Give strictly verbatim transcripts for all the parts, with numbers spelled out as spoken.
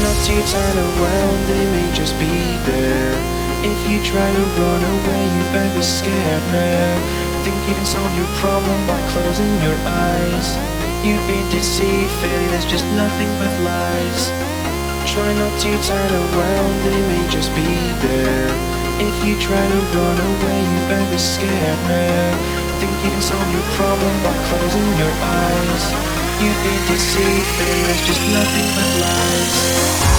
not to turn around, they may just be there. If you try to run away, you better be scared now. Think you can solve your problem by closing your eyes. You've been deceived, feeling there's just nothing but lies. Try not to turn around, they may just be there. If you try to run away, you better be scared now. Think you can solve your problem by closing your eyes. You've been deceived, feeling there's just nothing but lies.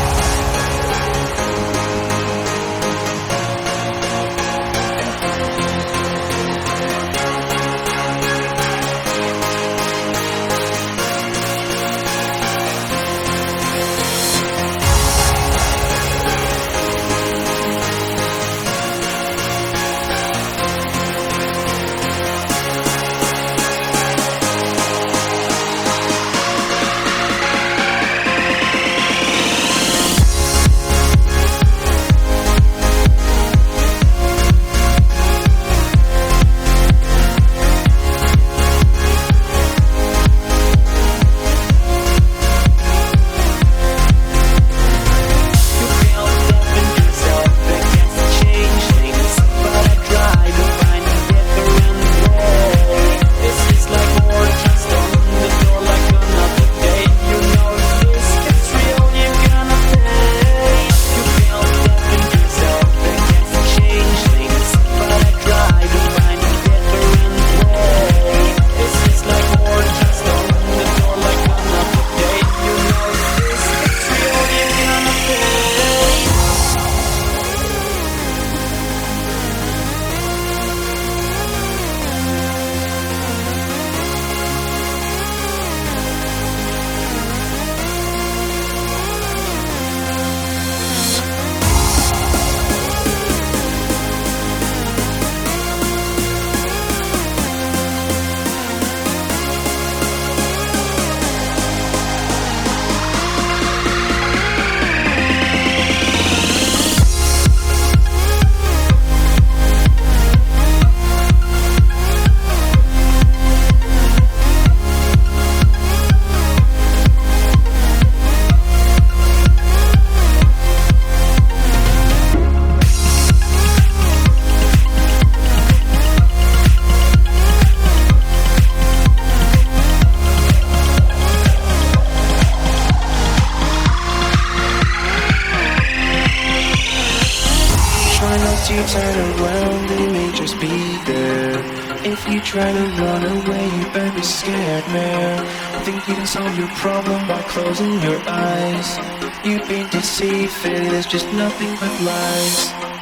To turn around, they may just be there. If you try to run away, you better be scared now. Think you can solve your problem by closing your eyes. You've been deceived, feeling there's just nothing but lies.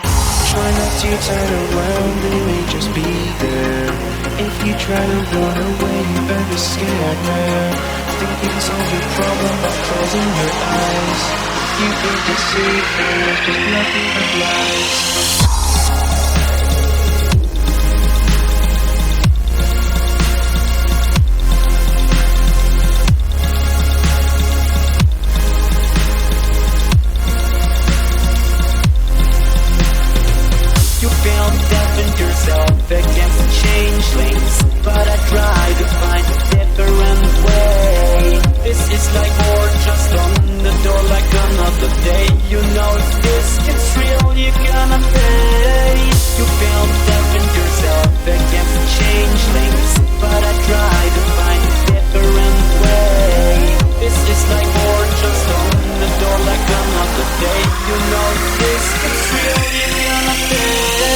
Try not to turn around, they may just be there. If you try to run away, you better be scared now. Think you can solve your problem by closing your eyes. You've been deceived, feeling there's just nothing but lies. Yourself against the changelings, but I try to find a different way. This is like more just on the door like another day. You know if this gets real, you're gonna pay. You feel deafened yourself against the changelings, but I try to find a different way. This is like more just on the door like another day. You know if this gets real, you're gonna pay.